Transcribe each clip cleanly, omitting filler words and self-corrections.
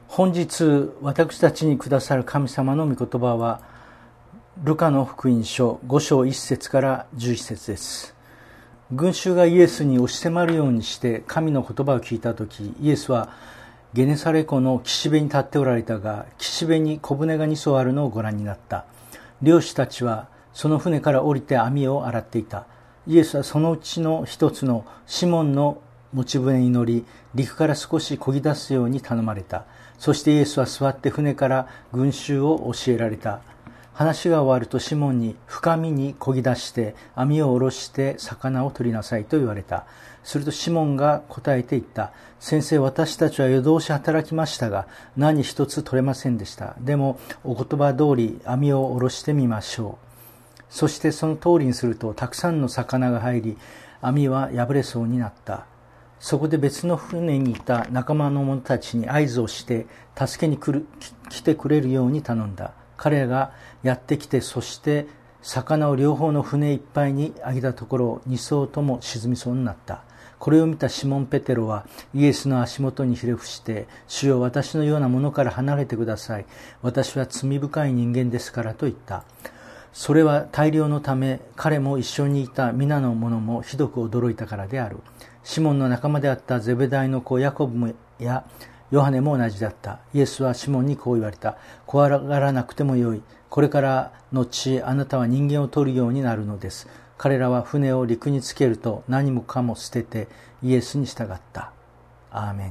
本日私たちにくださる神様の御言葉はルカの福音書5章1節から11節です。群衆がイエスに押し迫るようにして神の言葉を聞いたとき、イエスはゲネサレ湖の岸辺に立っておられたが、岸辺に小舟が2艘あるのをご覧になった。漁師たちはその船から降りて網を洗っていた。イエスはそのうちの一つのシモンの持ち船に乗り、陸から少し漕ぎ出すように頼まれた。そしてイエスは座って船から群衆を教えられた。話が終わるとシモンに深みに漕ぎ出して網を下ろして魚を取りなさいと言われた。するとシモンが答えて言った。先生、私たちは夜通し働きましたが何一つ取れませんでした。でもお言葉通り網を下ろしてみましょう。そしてその通りにするとたくさんの魚が入り、網は破れそうになった。そこで別の船にいた仲間の者たちに合図をして助けに来てくれるように頼んだ。彼らがやってきて、そして魚を両方の船いっぱいにあげたところ、2艘とも沈みそうになった。これを見たシモン・ペテロはイエスの足元にひれ伏して、主よ、私のようなものから離れてください。私は罪深い人間ですからと言った。それは大漁のため、彼も一緒にいた皆の者もひどく驚いたからである。シモンの仲間であったゼベダイの子ヤコブやヨハネも同じだった。イエスはシモンにこう言われた。怖がらなくてもよい。これから後、あなたは人間を取るようになるのです。彼らは船を陸につけると何もかも捨ててイエスに従った。アーメン。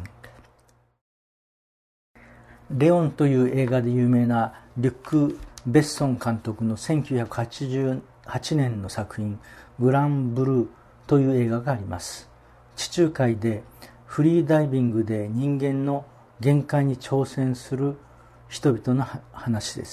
レオンという映画で有名なリュック・ベッソン監督の1988年の作品グランブルーという映画があります。地中海でフリーダイビングで人間の限界に挑戦する人々の話です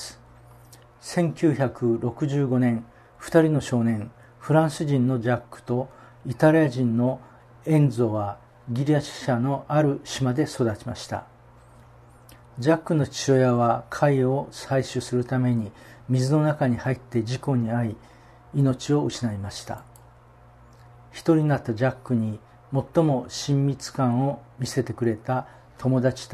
。1965年、2人の少年、フランス人のジャックとイタリア人のエンゾはギリシャのある島で育ちました。ジャックの父親は貝を採取するために水の中に入って事故に遭い、命を失いました。一人になったジャックに最も親密感を見せてくれた友達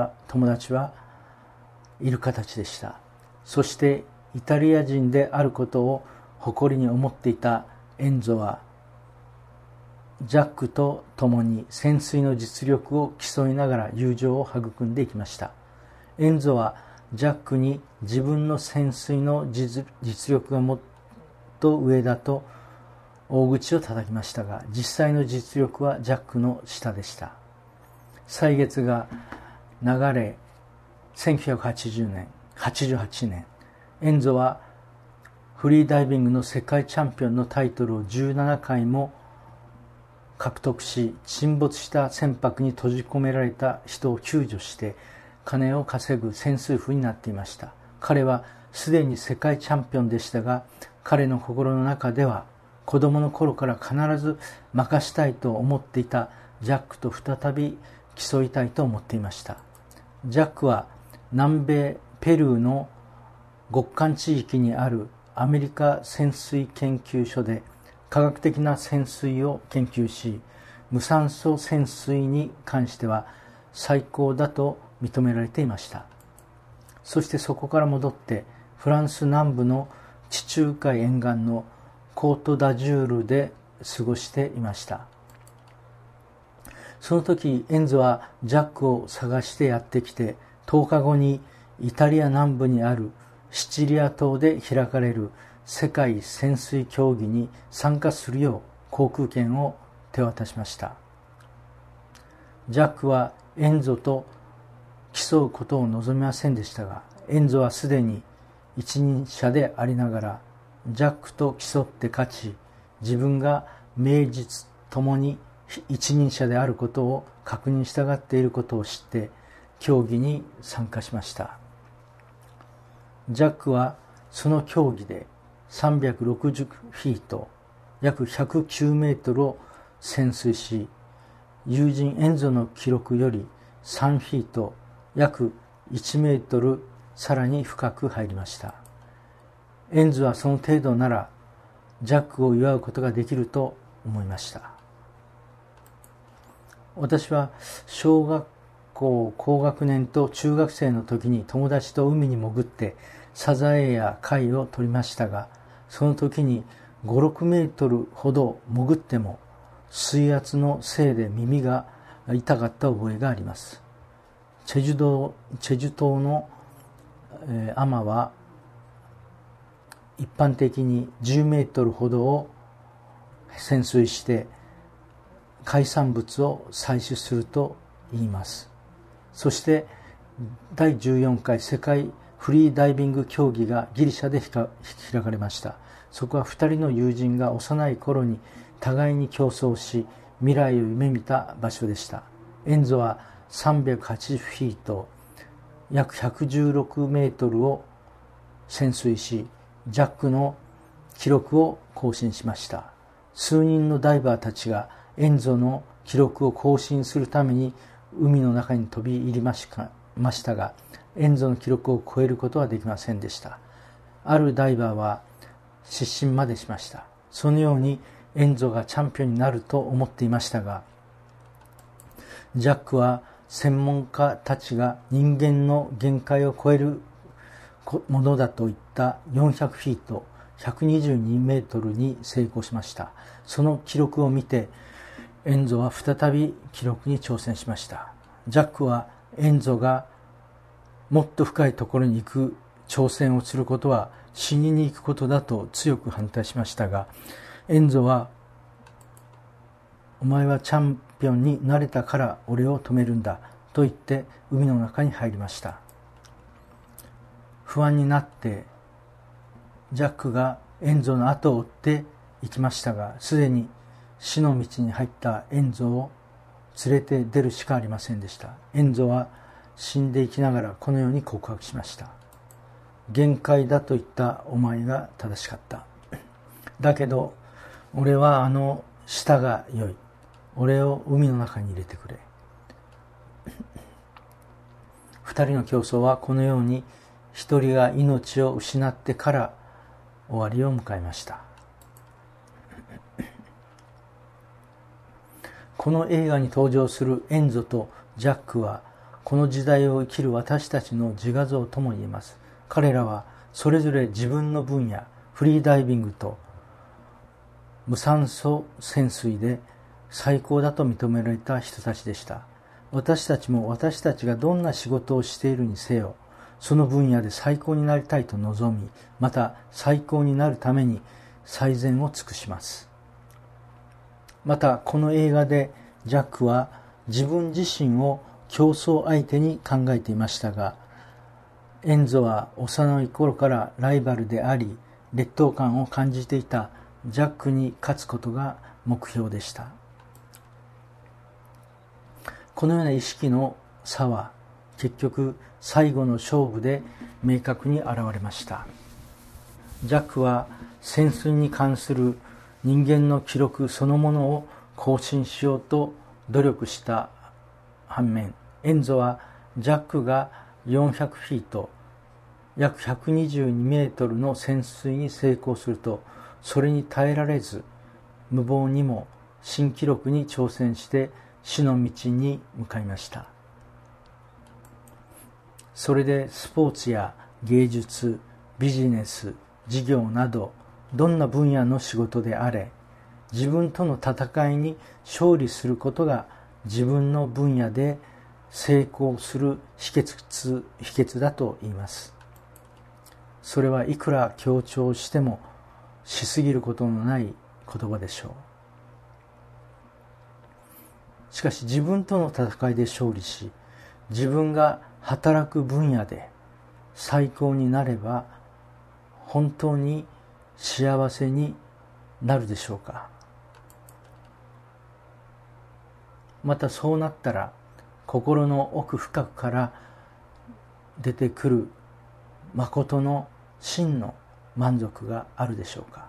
はいる形でした。そしてイタリア人であることを誇りに思っていたエンゾはジャックと共に潜水の実力を競いながら友情を育んでいきました。エンゾはジャックに自分の潜水の実力がもっと上だと大口を叩きましたが、実際の実力はジャックの下でした。歳月が流れ、1988年、エンゾはフリーダイビングの世界チャンピオンのタイトルを17回も獲得し、沈没した船舶に閉じ込められた人を救助して金を稼ぐ潜水夫になっていました。彼はすでに世界チャンピオンでしたが、彼の心の中では子供の頃から必ず任したいと思っていたジャックと再び競いたいと思っていました。ジャックは南米ペルーの極寒地域にあるアメリカ潜水研究所で科学的な潜水を研究し、無酸素潜水に関しては最高だと認められていました。そしてそこから戻ってフランス南部の地中海沿岸のコートダジュールで過ごしていました。その時エンゾはジャックを探してやってきて、10日後にイタリア南部にあるシチリア島で開かれる世界潜水競技に参加するよう航空券を手渡しました。ジャックはエンゾと競うことを望みませんでしたが、エンゾはすでに一人者でありながらジャックと競って勝ち、自分が名実ともに一人者であることを確認したがっていることを知って競技に参加しました。ジャックはその競技で360フィート、約109メートルを潜水し、友人エンゾの記録より3フィート、約1メートルさらに深く入りました。エンゾはその程度ならジャックを祝うことができると思いました。私は小学校高学年と中学生の時に友達と海に潜ってサザエや貝を取りましたが、その時に5、6メートルほど潜っても水圧のせいで耳が痛かった覚えがあります。チェジュ島のアマは一般的に10メートルほどを潜水して海産物を採取すると言います。そして第14回世界フリーダイビング競技がギリシャで開かれました。そこは2人の友人が幼い頃に互いに競争し未来を夢見た場所でした。エンゾは380フィート約116メートルを潜水し、ジャックの記録を更新しました。数人のダイバーたちがエンゾの記録を更新するために海の中に飛び入りましたが、エンゾの記録を超えることはできませんでした。あるダイバーは失神までしました。そのようにエンゾがチャンピオンになると思っていましたが、ジャックは専門家たちが人間の限界を超えるものだといった400フィート122メートルに成功しました。その記録を見てエンゾは再び記録に挑戦しました。ジャックはエンゾがもっと深いところに行く挑戦をすることは死にに行くことだと強く反対しましたが、エンゾはお前はチャンピオンになれたから俺を止めるんだと言って海の中に入りました。不安になってジャックがエンゾの後を追って行きましたが、すでに死の道に入ったエンゾを連れて出るしかありませんでした。エンゾは死んでいきながらこのように告白しました。限界だと言ったお前が正しかった。だけど俺はあの舌が良い。俺を海の中に入れてくれ。二人の競争はこのように一人が命を失ってから終わりを迎えました。この映画に登場するエンゾとジャックはこの時代を生きる私たちの自画像とも言えます。彼らはそれぞれ自分の分野、フリーダイビングと無酸素潜水で最高だと認められた人たちでした。私たちも私たちがどんな仕事をしているにせよ、その分野で最高になりたいと望み、また最高になるために最善を尽くします。またこの映画でジャックは自分自身を競争相手に考えていましたが、エンゾは幼い頃からライバルであり劣等感を感じていたジャックに勝つことが目標でした。このような意識の差は結局最後の勝負で明確に現れました。ジャックは潜水に関する人間の記録そのものを更新しようと努力した反面、エンゾはジャックが400フィート約122メートルの潜水に成功すると、それに耐えられず無謀にも新記録に挑戦して死の道に向かいました。それでスポーツや芸術、ビジネス、事業などどんな分野の仕事であれ、自分との戦いに勝利することが自分の分野で成功する秘訣だと言います。それはいくら強調してもしすぎることのない言葉でしょう。しかし自分との戦いで勝利し、自分が働く分野で最高になれば本当に幸せになるでしょうか。またそうなったら心の奥深くから出てくる誠の真の満足があるでしょうか。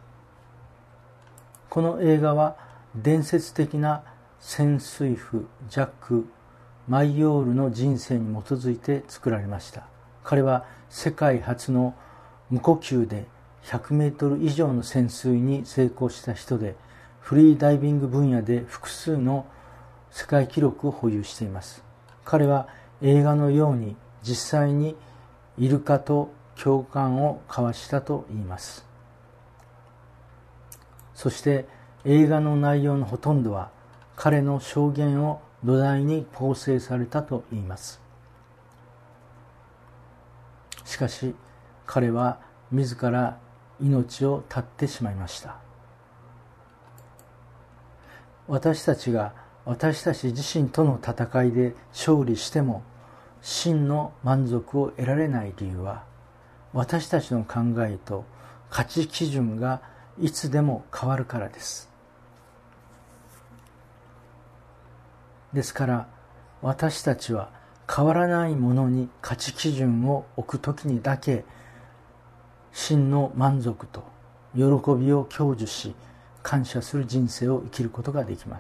この映画は伝説的な潜水夫ジャック・マイヨールの人生に基づいて作られました。彼は世界初の無呼吸で100メートル以上の潜水に成功した人で、フリーダイビング分野で複数の世界記録を保有しています。 彼は映画のように実際にイルカと共感を交わしたと言います。そして映画の内容のほとんどは彼の証言を土台に構成されたと言います。しかし彼は自ら命を絶ってしまいました。私たちが私たち自身との戦いで勝利しても真の満足を得られない理由は、私たちの考えと価値基準がいつでも変わるからです。ですから私たちは変わらないものに価値基準を置くときにだけ真の満足と喜びを享受し、感謝する人生を生きることができます。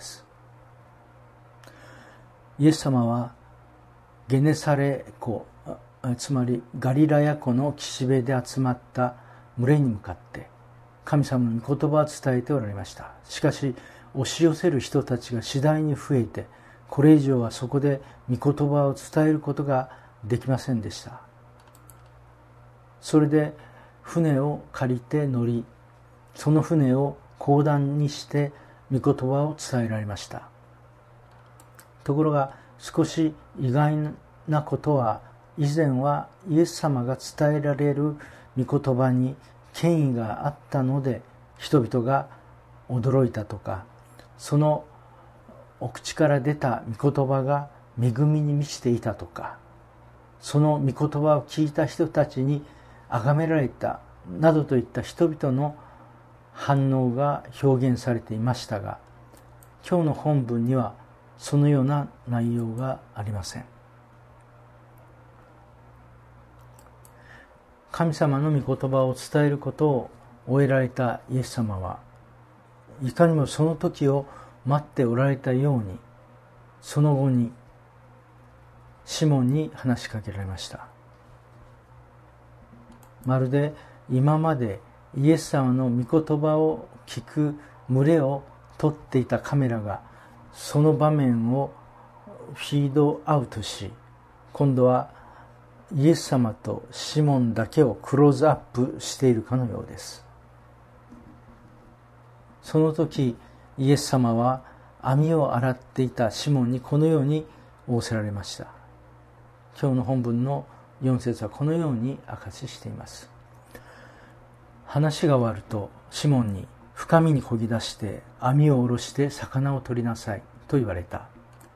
イエス様はゲネサレ湖、つまりガリラヤ湖の岸辺で集まった群れに向かって神様の御言葉を伝えておられました。しかし押し寄せる人たちが次第に増えて、これ以上はそこで御言葉を伝えることができませんでした。それで船を借りて乗り、その船を講談にして御言葉を伝えられました。ところが少し意外なことは、以前はイエス様が伝えられる御言葉に権威があったので人々が驚いたとか、そのお口から出た御言葉が恵みに満ちていたとか、その御言葉を聞いた人たちに崇められたなどといった人々の反応が表現されていましたが、今日の本文にはそのような内容がありません。神様の御言葉を伝えることを終えられたイエス様は、いかにもその時を待っておられたように、その後にシモンに話しかけられました。まるで今までイエス様の御言葉を聞く群れを撮っていたカメラがその場面をフィードアウトし、今度はイエス様とシモンだけをクローズアップしているかのようです。その時イエス様は網を洗っていたシモンにこのように仰せられました。今日の本文の4節はこのように証ししています。話が終わるとシモンに、深みに漕ぎ出して網を下ろして魚を取りなさいと言われた。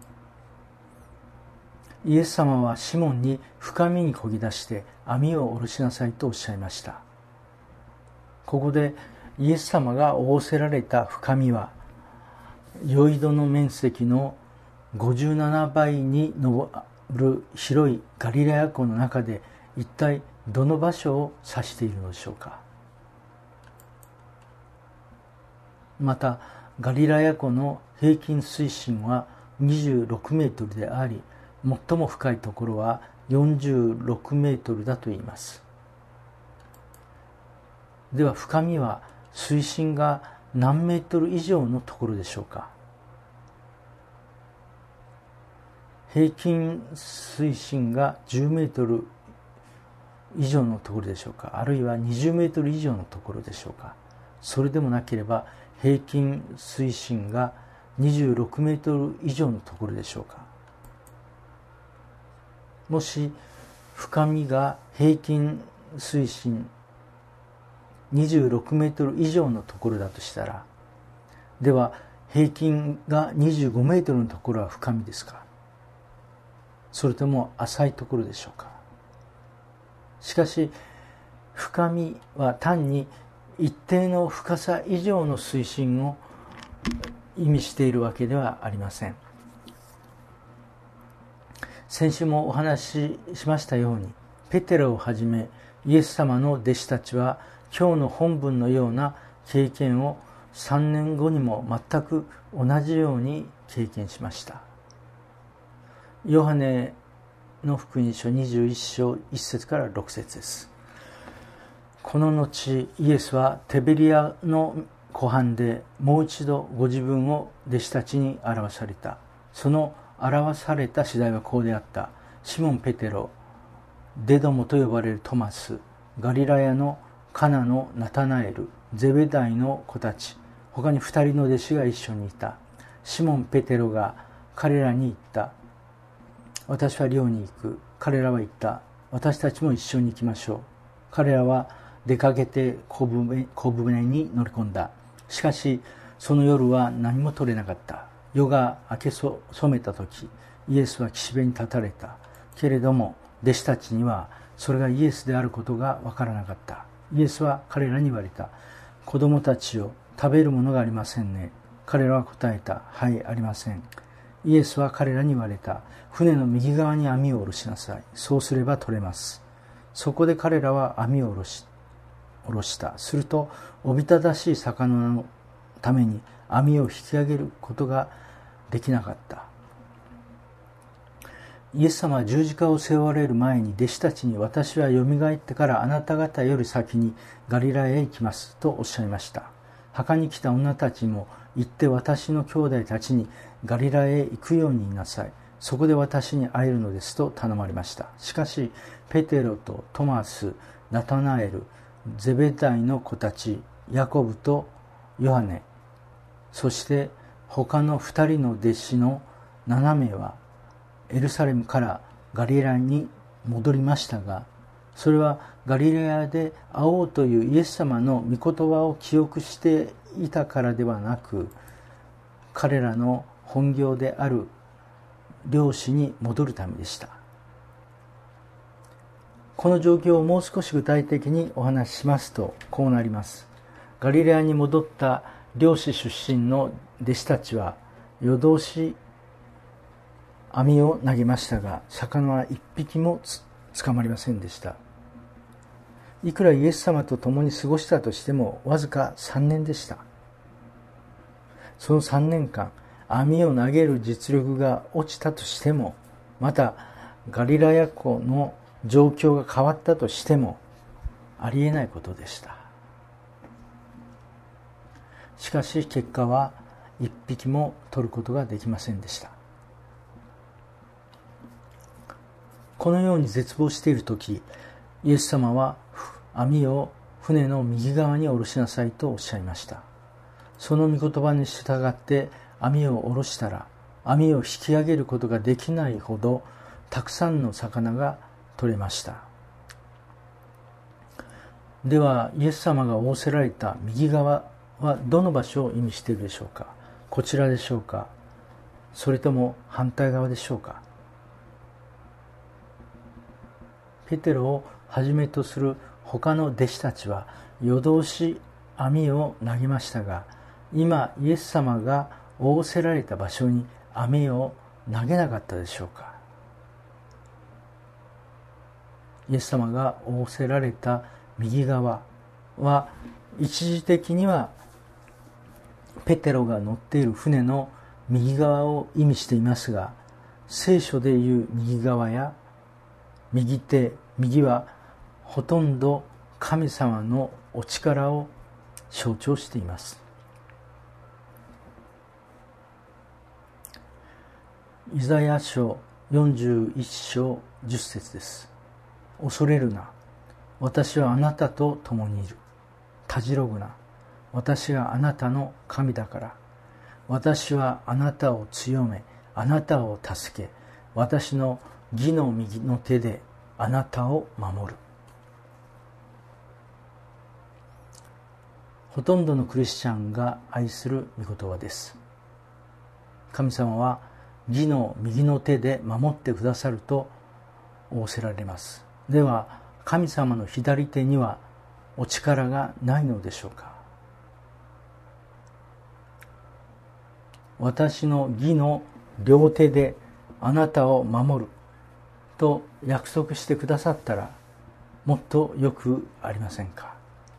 イエス様はシモンに深みに漕ぎ出して網を下ろしなさいとおっしゃいました。ここでイエス様が仰せられた深みは、ヨイドの面積の57倍に上る広いガリラヤ湖の中で一体どの場所を指しているのでしょうか。またガリラヤ湖の平均水深は26メートルであり、最も深いところは46メートルだといいます。では深みは水深が何メートル以上のところでしょうか。平均水深が10メートル以上のところでしょうか、あるいは20メートル以上のところでしょうか。それでもなければ平均水深が26メートル以上のところでしょうか。もし深みが平均水深26メートル以上のところだとしたら、では平均が25メートルのところは深みですか、それとも浅いところでしょうか。しかし深みは単に一定の深さ以上の水深を意味しているわけではありません。先週もお話ししましたように、ペテロをはじめイエス様の弟子たちは今日の本文のような経験を3年後にも全く同じように経験しました。ヨハネの福音書21章1節から6節です。この後イエスはテベリアの湖畔でもう一度ご自分を弟子たちに表された。その表された次第はこうであった。シモン・ペテロ、デドモと呼ばれるトマス、ガリラヤのカナのナタナエル、ゼベダイの子たち、他に2人の弟子が一緒にいた。シモン・ペテロが彼らに言った。私は漁に行く。彼らは言った。私たちも一緒に行きましょう。彼らは出かけて小舟に乗り込んだ。しかしその夜は何も取れなかった。夜が明け染めた時、イエスは岸辺に立たれた。けれども弟子たちにはそれがイエスであることがわからなかった。イエスは彼らに言われた。子供たちよ、食べるものがありませんね。彼らは答えた。はい、ありません。イエスは彼らに言われた。船の右側に網を下ろしなさい。そうすれば取れます。そこで彼らは網を下ろした。するとおびただしい魚のために網を引き上げることができなかった。イエス様は十字架を背負われる前に弟子たちに、私はよみがえってからあなた方より先にガリラヤへ行きますとおっしゃいました。墓に来た女たちも行って私の兄弟たちにガリラヤへ行くように言いなさい。そこで私に会えるのですと頼まれました。しかしペテロとトマス、ナタナエル、ゼベダイの子たち、ヤコブとヨハネ、そして他の2人の弟子の7名はエルサレムからガリラヤに戻りましたが、それはガリラヤで会おうというイエス様の御言葉を記憶していたからではなく、彼らの本業である漁師に戻るためでした。この状況をもう少し具体的にお話ししますとこうなります。ガリラヤに戻った漁師出身の弟子たちは夜通し網を投げましたが、魚は一匹も捕まりませんでした。いくらイエス様と共に過ごしたとしてもわずか3年でした。その3年間、網を投げる実力が落ちたとしても、またガリラヤ湖の状況が変わったとしてもありえないことでした。しかし結果は一匹も取ることができませんでした。このように絶望しているとき、イエス様は網を船の右側に下ろしなさいとおっしゃいました。その御言葉に従って網を下ろしたら、網を引き上げることができないほどたくさんの魚が取れました。ではイエス様が仰せられた右側はどの場所を意味しているでしょうか。こちらでしょうか、それとも反対側でしょうか。ペテロをはじめとする他の弟子たちは夜通し網を投げましたが、今イエス様が仰せられた場所に網を投げなかったでしょうか。イエス様が仰せられた右側は一時的にはペテロが乗っている船の右側を意味していますが、聖書でいう右側や右手、右はほとんど神様のお力を象徴しています。イザヤ書41章10節です。恐れるな、私はあなたと共にいる。たじろぐな、私があなたの神だから。私はあなたを強め、あなたを助け、私の義の右の手であなたを守る。ほとんどのクリスチャンが愛する御言葉です。神様は義の右の手で守ってくださると仰せられます。では神様の左手にはお力がないのでしょうか。私の義の両手であなたを守ると約束してくださったらもっとよくありませんか。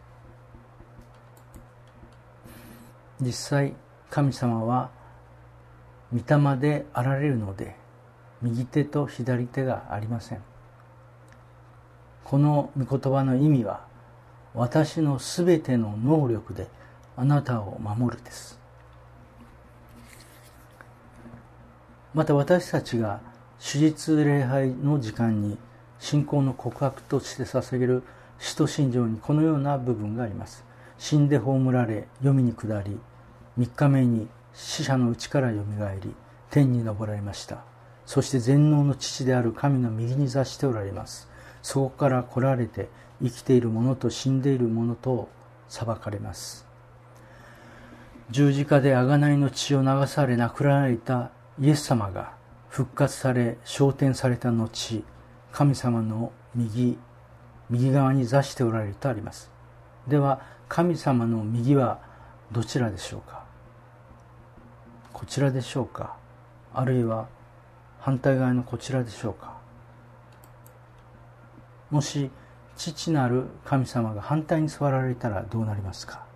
実際神様は御霊であられるので右手と左手がありません。この御言葉の意味は、私のすべての能力であなたを守るです。 また私たちが主日礼拝の時間に信仰の告白として捧げる使徒信条にこのような部分があります。死んで葬られ、黄泉に下り、3日目に死者のうちからよみがえり、天に昇られました。そして全能の父である神の右に座しておられます。そこから来られて、生きている者と死んでいる者とを裁かれます。十字架で贖いの血を流され亡くなられたイエス様が復活され昇天された後、神様の右側に座しておられるとあります。では神様の右はどちらでしょうか。こちらでしょうか、あるいは反対側のこちらでしょうか。もし父なる神様が反対に座られたらどうなりますか。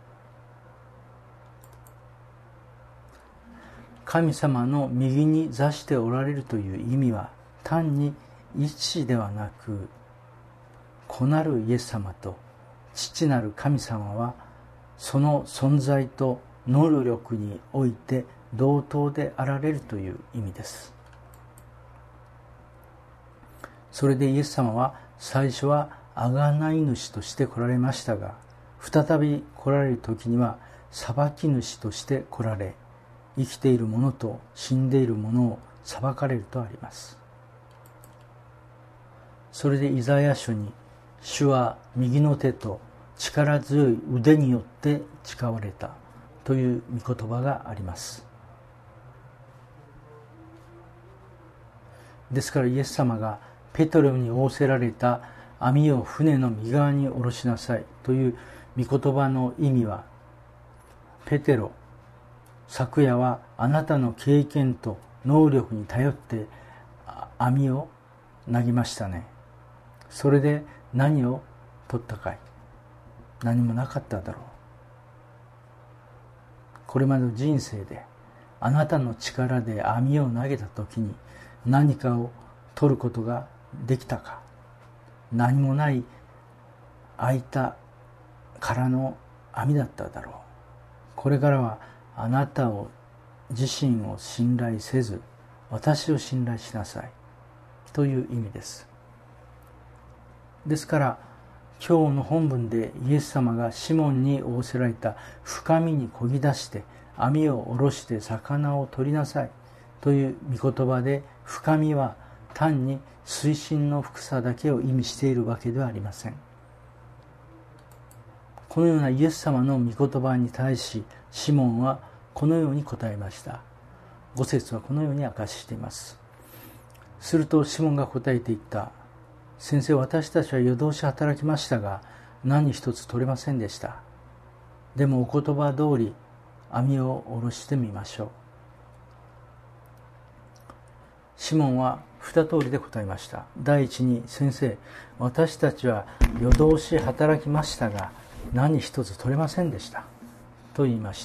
神様の右に座しておられるという意味は単に位置ではなく、子なるイエス様と父なる神様はその存在と能力において同等であられるという意味です。それでイエス様は最初は贖い主として来られましたが、再び来られる時には裁き主として来られ、生きている者と死んでいる者を裁かれるとあります。それでイザヤ書に、主は右の手と力強い腕によって誓われたという御言葉があります。ですからイエス様がペトロに仰せられた網を船の右側に下ろしなさいという御言葉の意味は、ペテロ、昨夜はあなたの経験と能力に頼って網を投げましたね。それで何を取ったかい。何もなかっただろう。これまでの人生であなたの力で網を投げた時に何かを取ることができたか。何もない開いた空の網だっただろう。これからはあなたを自身を信頼せず私を信頼しなさいという意味です。ですから今日の本文でイエス様がシモンに仰せられた深みに漕ぎ出して網を下ろして魚を取りなさいという御言葉で、深みは単に水深の深さだけを意味しているわけではありません。このようなイエス様の御言葉に対しシモンはこのように答えました。5節はこのように明かしています。するとシモンが答えていった。先生、私たちは夜通し働きましたが何一つ取れませんでした。でもお言葉通り網を下ろしてみましょう。シモンは二通りで答えました。第一に、先生、私たちは夜通し働きましたが何一つ取れませんでしたと言いました。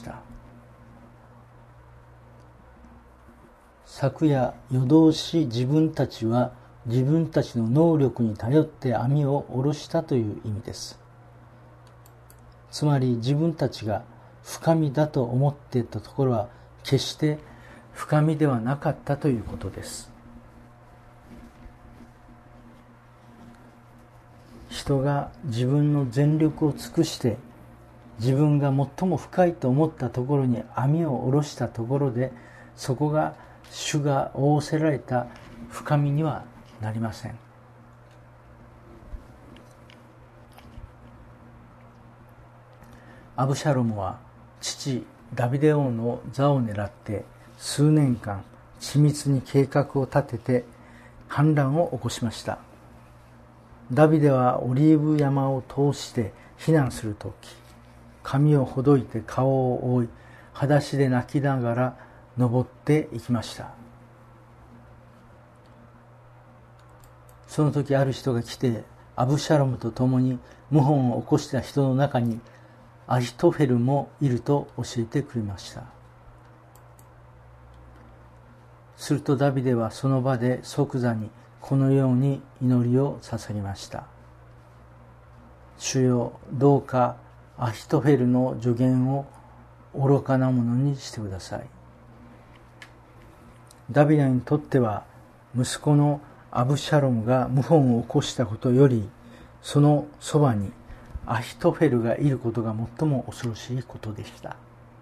昨夜夜通し自分たちは自分たちの能力に頼って網を下ろしたという意味です。つまり自分たちが深みだと思っていたところは決して深みではなかったということです。人が自分の全力を尽くして自分が最も深いと思ったところに網を下ろしたところで、そこが主が仰せられた深みにはなりません。アブシャロムは父ダビデ王の座を狙って数年間緻密に計画を立てて反乱を起こしました。ダビデはオリーブ山を通して避難するとき、髪をほどいて顔を覆い、裸足で泣きながら登っていきました。その時ある人が来て、アブシャロムと共に謀反を起こした人の中にアヒトフェルもいると教えてくれました。するとダビデはその場で即座にこのように祈りを捧げました。主よ、どうかアヒトフェルの助言を愚かなものにしてください。 ダビデにとっては息子のアブシャロムが謀反を起こしたことより、そのそばにアヒトフェルがいることが最も恐ろしいことでした。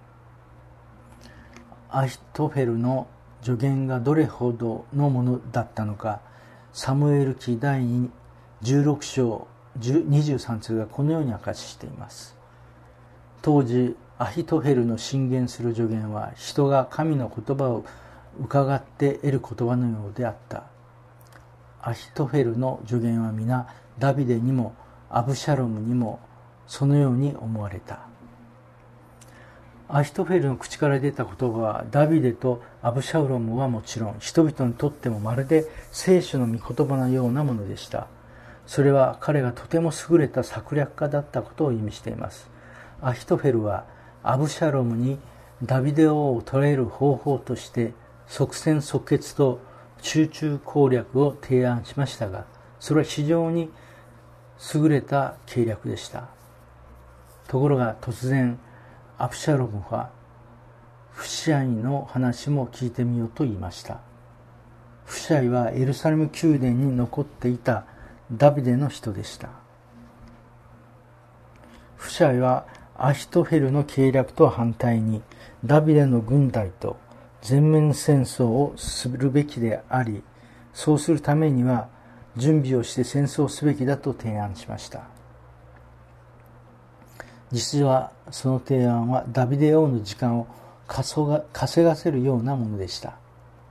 アヒトフェルの助言がどれほどのものだったのか、サムエル記第16章23節がこのように明かししています。当時アヒトフェルの進言する助言は、人が神の言葉を伺って得る言葉のようであった。アヒトフェルの助言は皆ダビデにもアブシャロムにもそのように思われた。アヒトフェルの口から出た言葉は、ダビデとアブシャロムはもちろん、人々にとってもまるで聖書の御言葉のようなものでした。それは彼がとても優れた策略家だったことを意味しています。アヒトフェルはアブシャロムにダビデ王を捕らえる方法として即戦即決と集中攻略を提案しましたが、それは非常に優れた計略でした。ところが突然アブシャロムはフシャイの話も聞いてみようと言いました。フシャイはエルサレム宮殿に残っていたダビデの人でした。フシャイはアヒトフェルの計略とは反対に、ダビデの軍隊と全面戦争をするべきであり、そうするためには準備をして戦争すべきだと提案しました。実はその提案はダビデ王の時間を稼がせるようなものでした。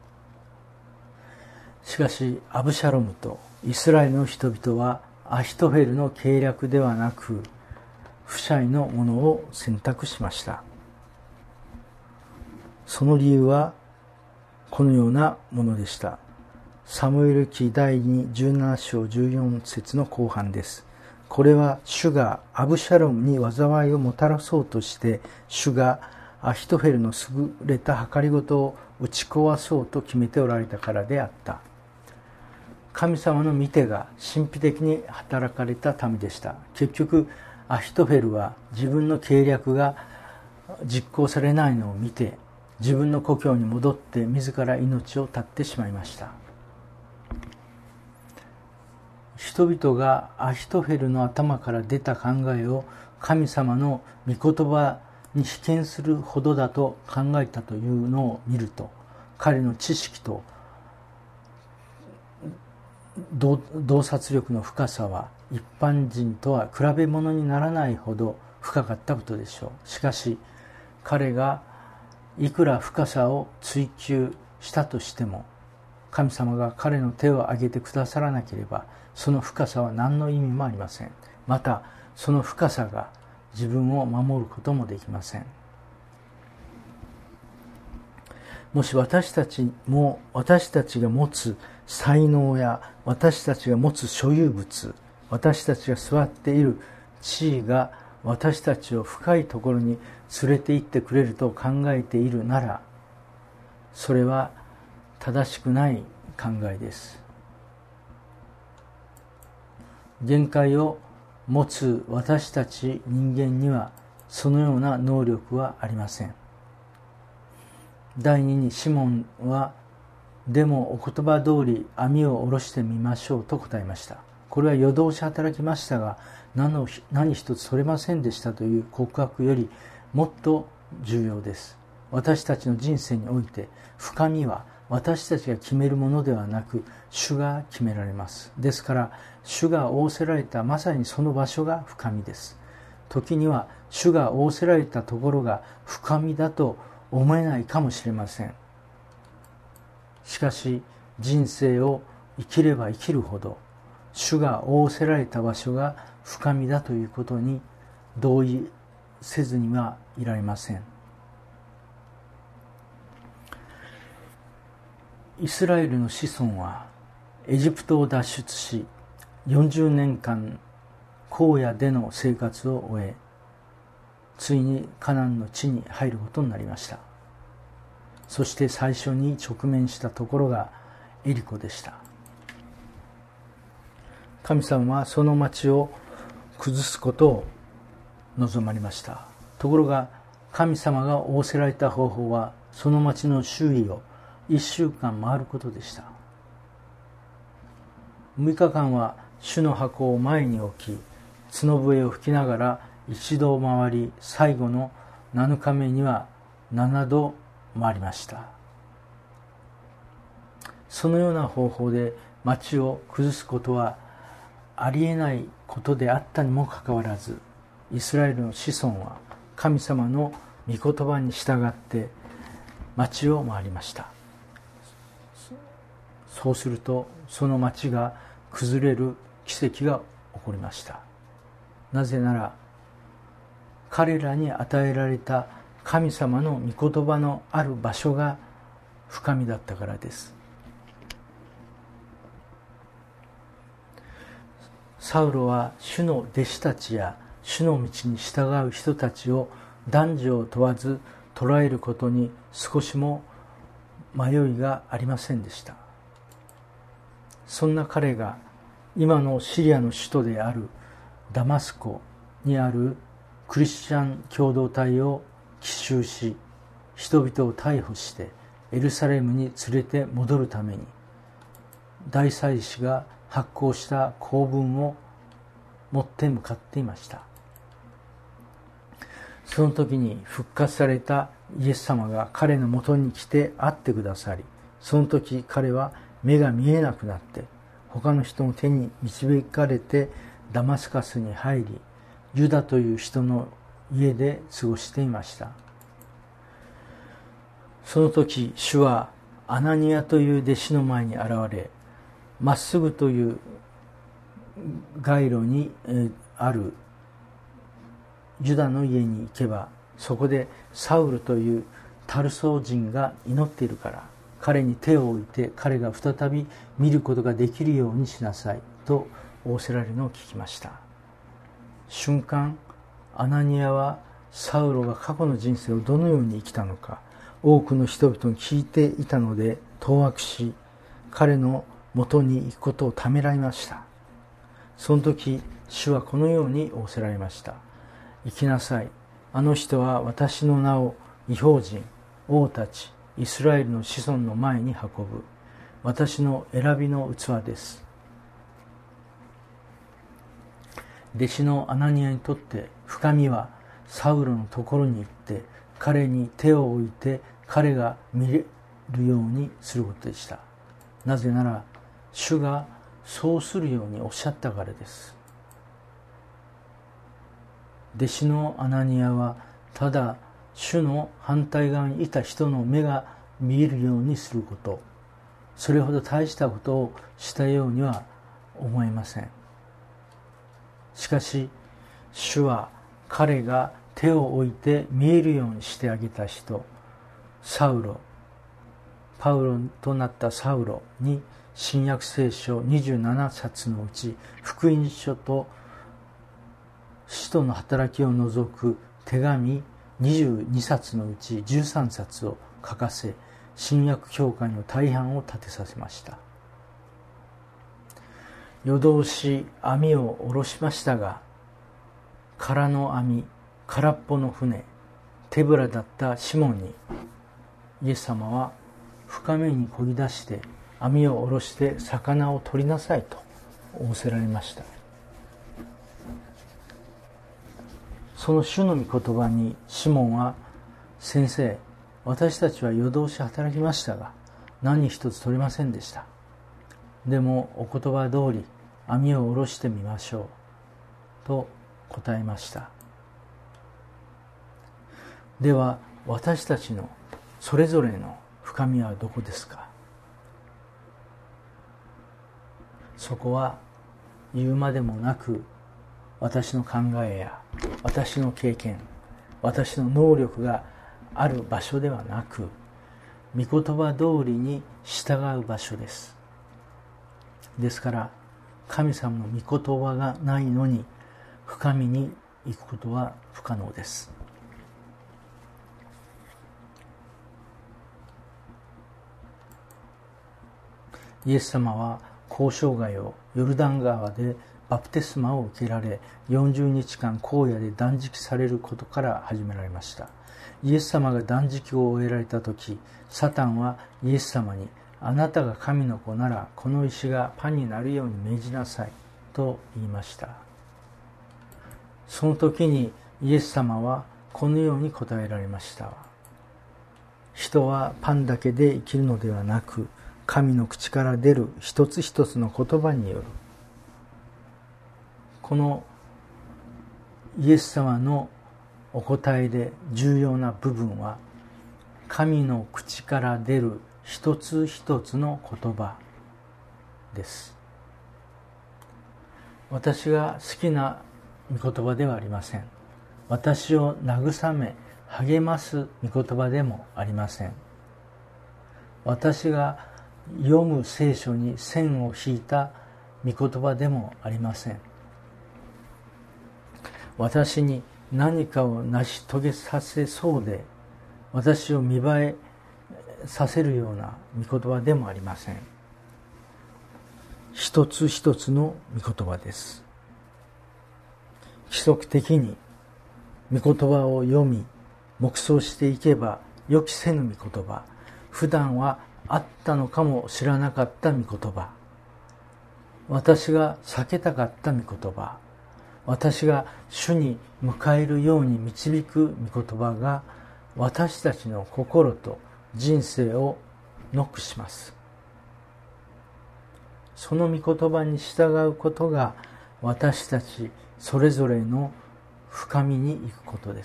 しかしアブシャロムとイスラエルの人々はアヒトフェルの計略ではなくフシャイのものを選択しました。その理由はこのようなものでした。サムエル記第17章14節の後半です。これは主がアブシャロムに災いをもたらそうとして、主がアヒトフェルの優れた計りごとを打ち壊そうと決めておられたからであった。神様の御手が神秘的に働かれたためでした。結局アヒトフェルは自分の計略が実行されないのを見て、自分の故郷に戻って自ら命を絶ってしまいました。人々がアヒトフェルの頭から出た考えを神様の御言葉に被験するほどだと考えたというのを見ると、彼の知識と洞察力の深さは一般人とは比べ物にならないほど深かったことでしょう。しかし彼がいくら深さを追求したとしても、神様が彼の手を挙げてくださらなければ、その深さは何の意味もありません。またその深さが自分を守ることもできません。もし私たちが持つ才能や私たちが持つ所有物、私たちが座っている地位が私たちを深いところに連れて行ってくれると考えているなら、それは正しくない考えです。限界を持つ私たち人間にはそのような能力はありません。第二にシモンは、でもお言葉通り網を下ろしてみましょうと答えました。これは夜通し働きましたが何一つ取れませんでしたという告白よりもっと重要です。私たちの人生において深みは私たちが決めるものではなく、主が決められます。ですから主が仰せられたまさにその場所が深みです。時には主が仰せられたところが深みだと思えないかもしれません。しかし人生を生きれば生きるほど、主が仰せられた場所が深みだということに同意せずにはいられません。イスラエルの子孫はエジプトを脱出し、40年間荒野での生活を終え、ついにカナンの地に入ることになりました。そして最初に直面したところがエリコでした。神様はその町を崩すことを望まれました。ところが神様が仰せられた方法は、その町の周囲を 1週間回ることでした。6日間は主の箱を前に置き、角笛を吹きながら一度回り、最後の7日目には7度回りました。そのような方法で町を崩すことはありえないことであったにもかかわらず、イスラエルの子孫は神様の御言葉に従って町を回りました。そうするとその町が崩れる奇跡が起こりました。なぜなら彼らに与えられた神様の御言葉のある場所が深みだったからです。サウロは主の弟子たちや主の道に従う人たちを男女を問わず捉えることに少しも迷いがありませんでした。そんな彼が今のシリアの首都であるダマスコにあるクリスチャン共同体を奇襲し、人々を逮捕してエルサレムに連れて戻るために、大祭司が発行した公文を持って向かっていました。その時に復活されたイエス様が彼のもとに来て会ってくださり、その時彼は目が見えなくなって他の人の手に導かれてダマスカスに入り、ユダという人の家で過ごしていました。その時主はアナニアという弟子の前に現れ、まっすぐという街路にあるユダの家に行けば、そこでサウルというタルソ人が祈っているから、彼に手を置いて彼が再び見ることができるようにしなさいと仰せられるのを聞きました。瞬間、アナニアはサウロが過去の人生をどのように生きたのか多くの人々に聞いていたので当惑し、彼のもとに行くことをためらいました。その時主はこのように仰せられました。行きなさい。あの人は私の名を異邦人、王たち、イスラエルの子孫の前に運ぶ私の選びの器です。弟子のアナニアにとって深みはサウロのところに行って彼に手を置いて彼が見れるようにすることでした。なぜなら主がそうするようにおっしゃったからです。弟子のアナニアはただ主の反対側にいた人の目が見えるようにすること、それほど大したことをしたようには思えません。しかし主は彼が手を置いて見えるようにしてあげた人、パウロとなったサウロに新約聖書27冊のうち福音書と使徒の働きを除く手紙22冊のうち13冊を書かせ、新約教会の大半を立てさせました。夜通し網を下ろしましたが、空の網、空っぽの船、手ぶらだったシモンにイエス様は深めに漕ぎ出して網を下ろして魚を取りなさいと仰せられました。その主の御言葉にシモンは、先生、私たちは夜通し働きましたが何一つ取れませんでした。でもお言葉通り網を下ろしてみましょうと答えました。では私たちのそれぞれの深みはどこですか。そこは言うまでもなく私の考えや私の経験、私の能力がある場所ではなく、御言葉通りに従う場所です。ですから神様の御言葉がないのに深みに行くことは不可能です。イエス様は交渉外をヨルダン川でバプテスマを受けられ、40日間荒野で断食されることから始められました。イエス様が断食を終えられた時、サタンはイエス様に、あなたが神の子ならこの石がパンになるように命じなさいと言いました。その時にイエス様はこのように答えられました。人はパンだけで生きるのではなく、神の口から出る一つ一つの言葉による。このイエス様のお答えで重要な部分は、神の口から出る一つ一つの言葉です。私が好きな御言葉ではありません。私を慰め励ます御言葉でもありません。私が読む聖書に線を引いた御言葉でもありません。私に何かを成し遂げさせそうで、私を見栄えさせるような御言葉でもありません。一つ一つの御言葉です。規則的に御言葉を読み黙想していけば、予期せぬ御言葉、普段はあったのかもしれなかった御言葉、私が避けたかった御言葉、私が主に迎えるように導く御言葉が、私たちの心と人生をノックします。その御言葉に従うことが、私たちそれぞれの深みに行くことです。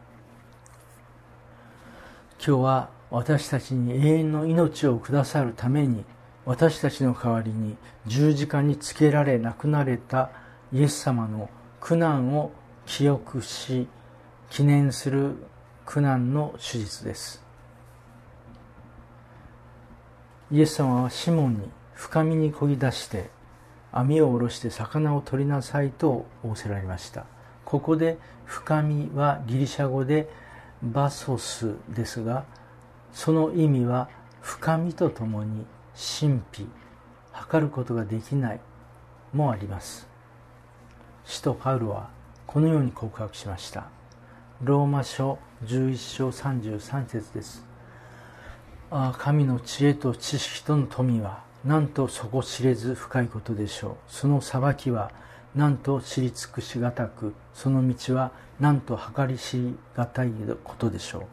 今日は私たちに永遠の命をくださるために、私たちの代わりに十字架につけられ亡くなれたイエス様の苦難を記憶し、記念する苦難の手術です。イエス様はシモンに深みに漕ぎ出して、網を下ろして魚を取りなさいと仰せられました。ここで深みはギリシャ語でバソスですが、その意味は深みとともに神秘、測ることができないもあります。使徒パウロはこのように告白しました。ローマ書11章33節です。神の知恵と知識との富はなんと底知れず深いことでしょう。その裁きはなんと知り尽くしがたく、その道はなんと計り知りがたいことでしょう。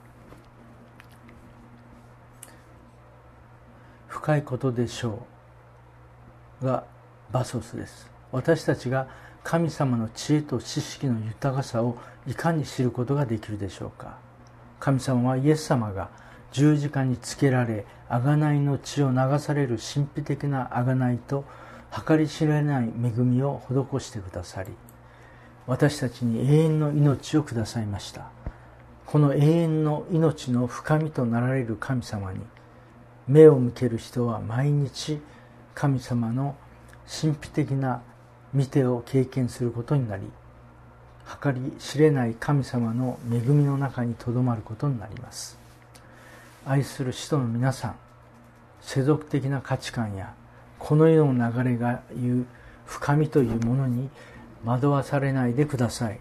深いことでしょうがバソスです。私たちが神様の知恵と知識の豊かさをいかに知ることができるでしょうか。神様はイエス様が十字架につけられ、贖いの血を流される神秘的な贖いと計り知れない恵みを施してくださり、私たちに永遠の命をくださいました。この永遠の命の深みとなられる神様に目を向ける人は、毎日神様の神秘的な見てを経験することになり、計り知れない神様の恵みの中にとどまることになります。愛する使徒の皆さん、世俗的な価値観やこの世の流れが言う深みというものに惑わされないでください。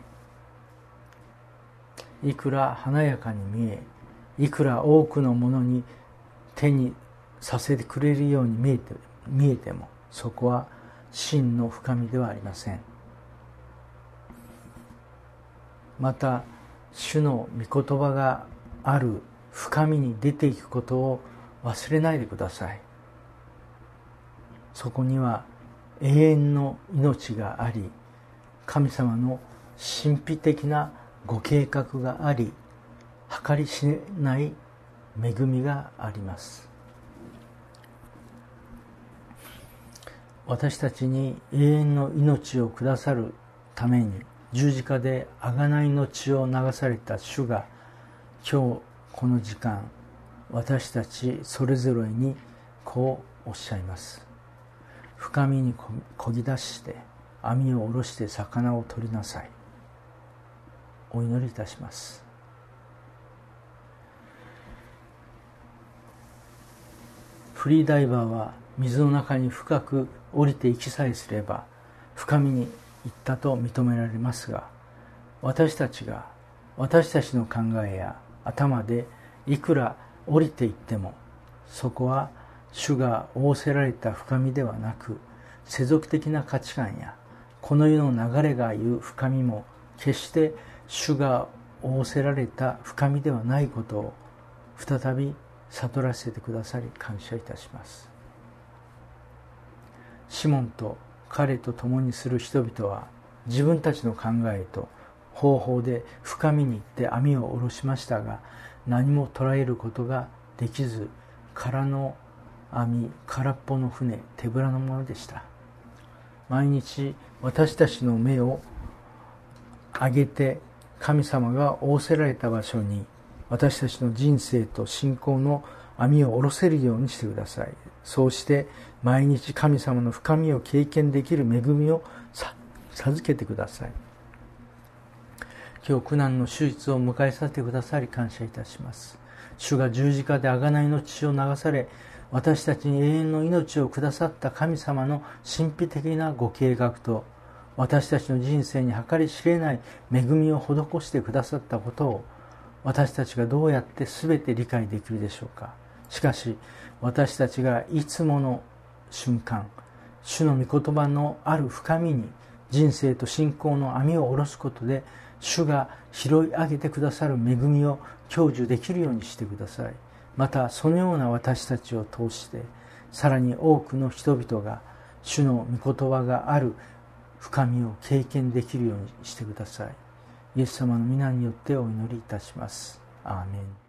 いくら華やかに見え、いくら多くのものに手にさせてくれるように見えても、そこは真の深みではありません。また、主の御言葉がある深みに出ていくことを忘れないでください。そこには永遠の命があり、神様の神秘的なご計画があり、計り知れない恵みがあります。私たちに永遠の命をくださるために十字架で贖いの血を流された主が、今日この時間、私たちそれぞれにこうおっしゃいます。深みに漕ぎ出して網を下ろして魚を取りなさい。お祈りいたします。フリーダイバーは水の中に深く降りていきさえすれば深みに行ったと認められますが、私たちの考えや頭でいくら降りていっても、そこは主が仰せられた深みではなく、世俗的な価値観やこの世の流れが言う深みも決して主が仰せられた深みではないことを再び悟らせてくださり感謝いたします。シモンと彼と共にする人々は自分たちの考えと方法で深みに行って網を下ろしましたが、何も捉えることができず、空の網、空っぽの船、手ぶらのものでした。毎日私たちの目を上げて神様が仰せられた場所に私たちの人生と信仰の網を下ろせるようにしてください。そうして毎日神様の深みを経験できる恵みを授けてください。今日苦難の手術を迎えさせてくださり感謝いたします。主が十字架で贖いの血を流され、私たちに永遠の命をくださった神様の神秘的なご計画と、私たちの人生に計り知れない恵みを施してくださったことを、私たちがどうやって全て理解できるでしょうか。しかし私たちがいつもの瞬間、主の御言葉のある深みに人生と信仰の網を下ろすことで、主が拾い上げてくださる恵みを享受できるようにしてください。またそのような私たちを通して、さらに多くの人々が主の御言葉がある深みを経験できるようにしてください。イエス様の皆によってお祈りいたします。アーメン。